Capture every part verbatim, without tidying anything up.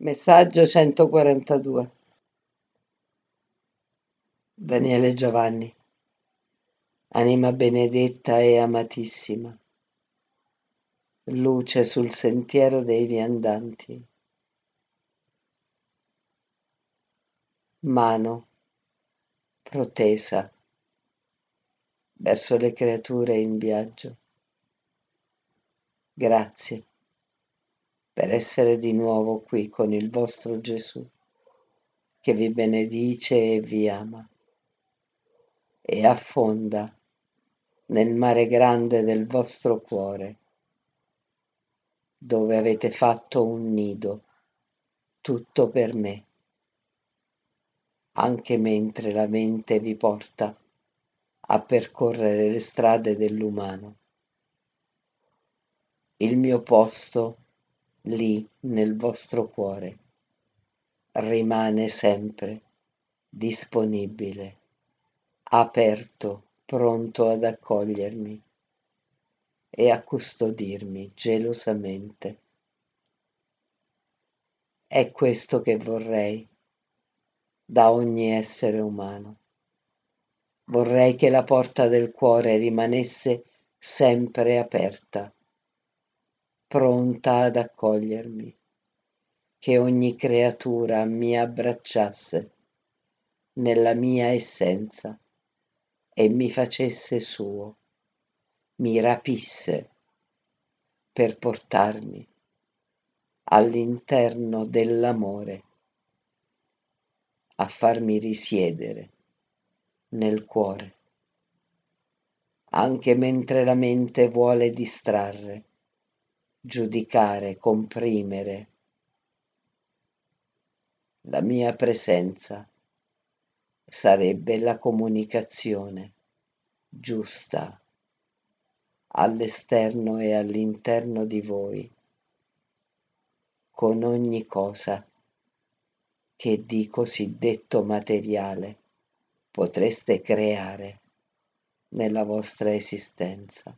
Messaggio centoquarantadue. Daniele Giovanni. Anima benedetta e amatissima, luce sul sentiero dei viandanti, mano protesa verso le creature in viaggio. Grazie per essere di nuovo qui con il vostro Gesù, che vi benedice e vi ama e affonda nel mare grande del vostro cuore, dove avete fatto un nido, tutto per me, anche mentre la mente vi porta a percorrere le strade dell'umano. Il mio posto lì nel vostro cuore rimane sempre disponibile, aperto, pronto ad accogliermi e a custodirmi gelosamente. È questo che vorrei da ogni essere umano. Vorrei che la porta del cuore rimanesse sempre aperta, pronta ad accogliermi, che ogni creatura mi abbracciasse nella mia essenza e mi facesse suo, mi rapisse per portarmi all'interno dell'amore, a farmi risiedere nel cuore, anche mentre la mente vuole distrarre, giudicare, comprimere. La mia presenza sarebbe la comunicazione giusta all'esterno e all'interno di voi, con ogni cosa che di cosiddetto materiale potreste creare nella vostra esistenza.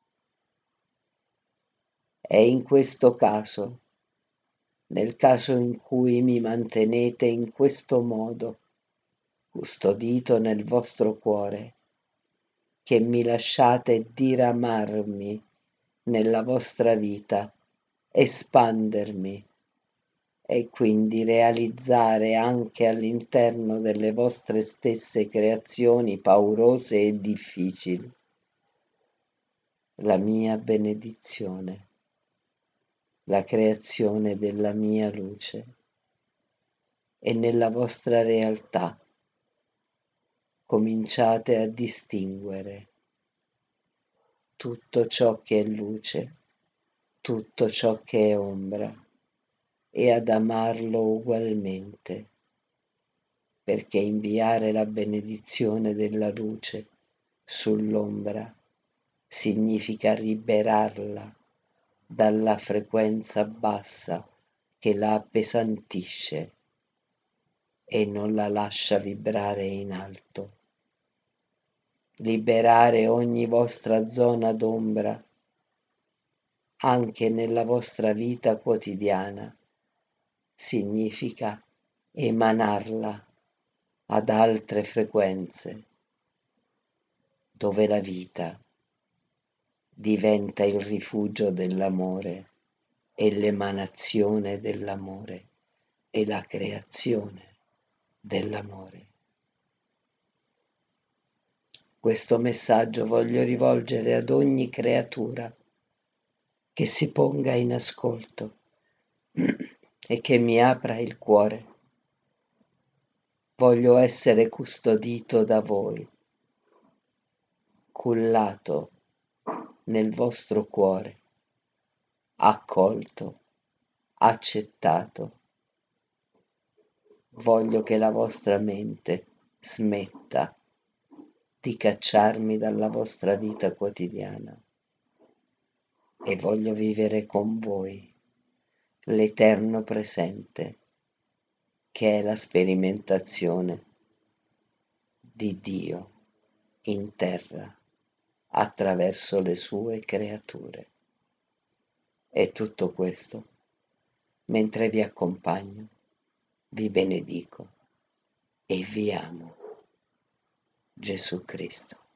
È in questo caso, nel caso in cui mi mantenete in questo modo, custodito nel vostro cuore, che mi lasciate diramarmi nella vostra vita, espandermi e quindi realizzare anche all'interno delle vostre stesse creazioni paurose e difficili la mia benedizione, la creazione della mia luce. E nella vostra realtà cominciate a distinguere tutto ciò che è luce, tutto ciò che è ombra, e ad amarlo ugualmente, perché inviare la benedizione della luce sull'ombra significa liberarla dalla frequenza bassa che la appesantisce e non la lascia vibrare in alto. Liberare ogni vostra zona d'ombra anche nella vostra vita quotidiana significa emanarla ad altre frequenze, dove la vita diventa il rifugio dell'amore e l'emanazione dell'amore e la creazione dell'amore. Questo messaggio voglio rivolgere ad ogni creatura che si ponga in ascolto e che mi apra il cuore. Voglio essere custodito da voi, cullato nel vostro cuore, accolto, accettato. Voglio che la vostra mente smetta di cacciarmi dalla vostra vita quotidiana e voglio vivere con voi l'eterno presente, che è la sperimentazione di Dio in terra attraverso le sue creature. E tutto questo mentre vi accompagno, vi benedico e vi amo. Gesù Cristo.